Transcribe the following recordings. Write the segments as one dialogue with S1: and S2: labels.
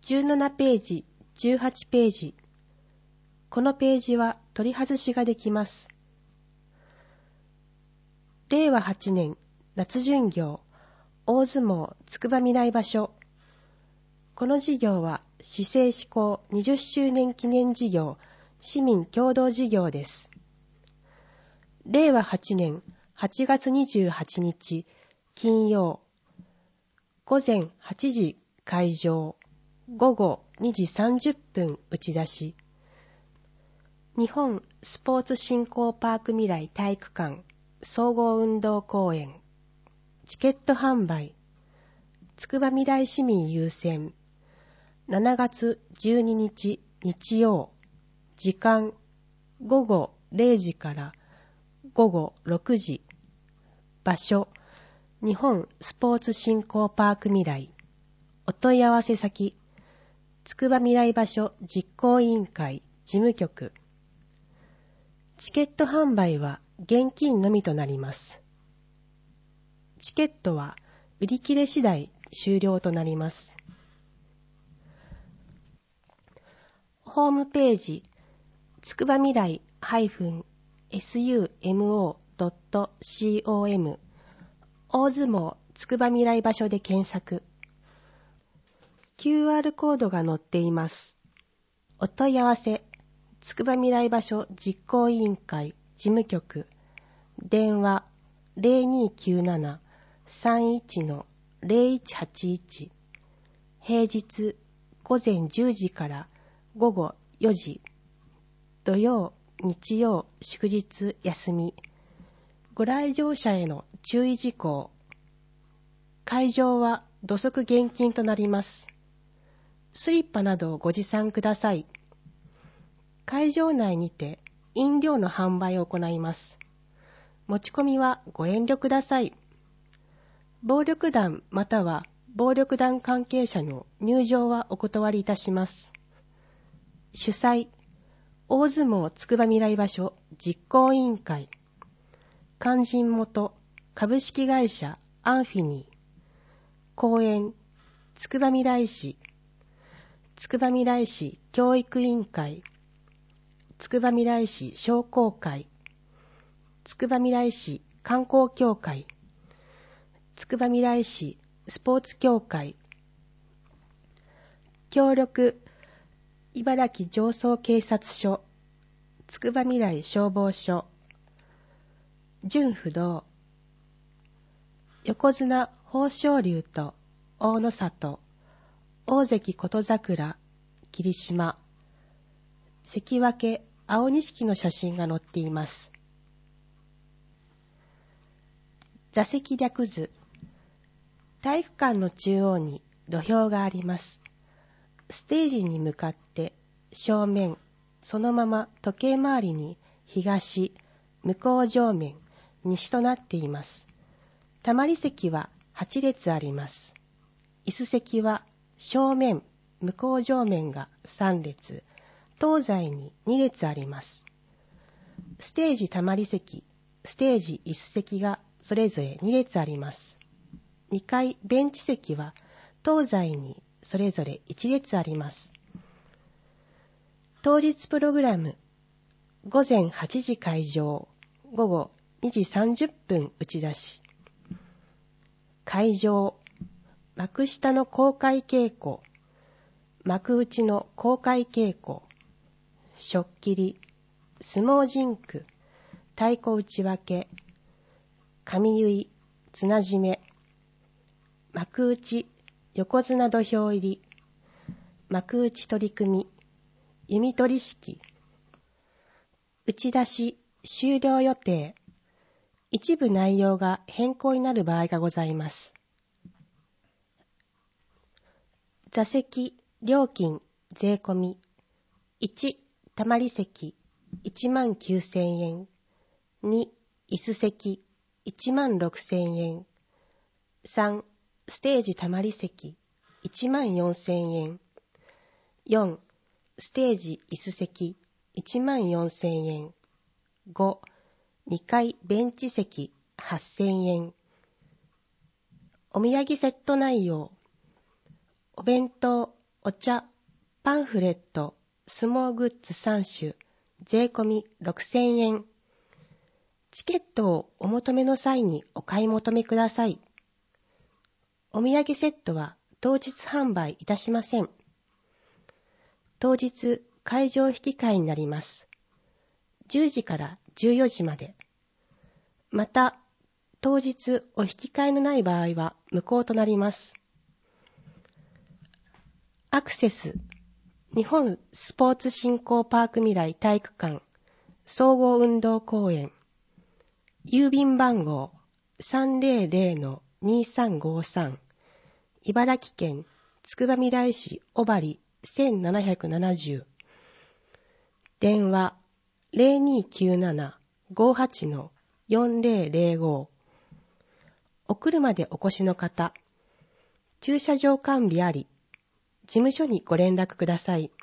S1: 17ページ、18ページ。このページは取り外しができます。令和8年夏巡業大相撲つくばみらい場所。この事業は市政施行20周年記念事業市民共同事業です。令和8年8月28日金曜午前8時開場、午後2時30分打ち出し。日本スポーツ振興パーク未来体育館総合運動公園。チケット販売。つくばみらい市民優先。7月12日日曜。時間午後0時から午後6時。場所日本スポーツ振興パーク未来。お問い合わせ先つくばみらい場所実行委員会事務局。チケット販売は現金のみとなります。チケットは売り切れ次第終了となります。ホームページつくばみらい-sumo.com 大相撲つくばみらい場所で検索。QR コードが載っています。お問い合わせつくばみらい場所実行委員会事務局。電話 0297-31-0181。平日午前10時から午後4時。土曜、日曜、祝日休み。ご来場者への注意事項。会場は土足厳禁となります。スリッパなどをご持参ください。会場内にて飲料の販売を行います。持ち込みはご遠慮ください。暴力団または暴力団関係者の入場はお断りいたします。主催、大相撲つくばみらい場所実行委員会。肝心元株式会社アンフィニー。公園、つくばみらい市。つくばみらい市教育委員会。つくばみらい市商工会。つくばみらい市観光協会。つくばみらい市スポーツ協会。協力、茨城常総警察署。つくばみらい消防署。純不動。横綱豊昇龍と大野里。大関琴桜、霧島。関脇青錦の写真が載っています。座席略図。体育館の中央に土俵があります。ステージに向かって正面、そのまま時計回りに東、向こう正面、西となっています。たまり席は8列あります。椅子席は正面、向こう正面が3列、東西に2列あります。ステージたまり席、ステージ椅子席がそれぞれ2列あります。2階ベンチ席は東西にそれぞれ1列あります。当日プログラム、午前8時開場、午後2時30分打ち出し。会場、幕下の公開稽古、幕内の公開稽古、しょっきり、相撲甚句、太鼓内訳、神結、綱締め、幕内、横綱土俵入り、幕内取組、弓取式、打ち出し、終了予定、一部内容が変更になる場合がございます。座席、料金、税込み。1、たまり席、19,000円。2、椅子席、16,000円。3、ステージたまり席、14,000円。4、ステージ椅子席、14,000円。5、2階ベンチ席、8,000円。お土産セット内容。お弁当、 お茶、パンフレット、相撲グッズ3種、税込み6000円。チケットをお求めの際にお買い求めください。お土産セットは当日販売いたしません。当日会場引き換えになります。10時から14時まで。また、当日お引き換えのない場合は無効となります。アクセス、日本スポーツ振興パーク未来体育館総合運動公園、郵便番号 300-2353 茨城県つくばみらい市小針1770、電話 0297-58-4005、お車でお越しの方、駐車場完備あり、事務所にご連絡ください。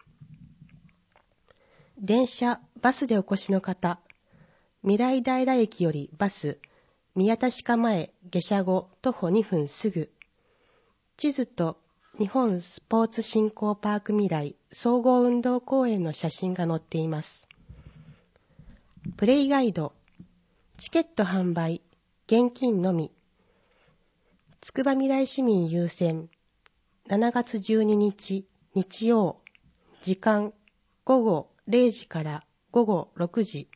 S1: 電車、バスでお越しの方、未来平駅よりバス、宮田鹿前下車後徒歩2分すぐ。地図と日本スポーツ振興パーク未来総合運動公園の写真が載っています。プレイガイド、チケット販売、現金のみ。つくばみらい市民優先、7月12日日曜、時間午後0時から午後6時。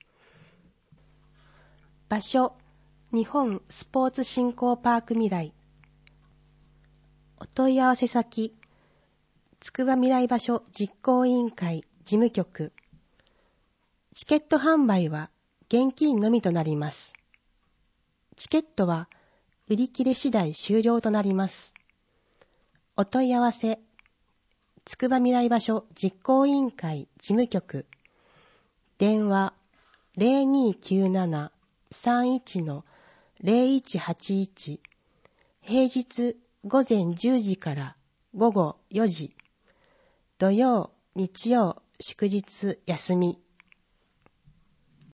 S1: 場所、日本スポーツ振興パーク未来。お問い合わせ先、つくばみらい場所実行委員会事務局。チケット販売は現金のみとなります。チケットは売り切れ次第終了となります。お問い合わせ、つくばみらい場所実行委員会事務局。電話 0297-31-0181、平日午前10時から午後4時、土曜、日曜、祝日休み。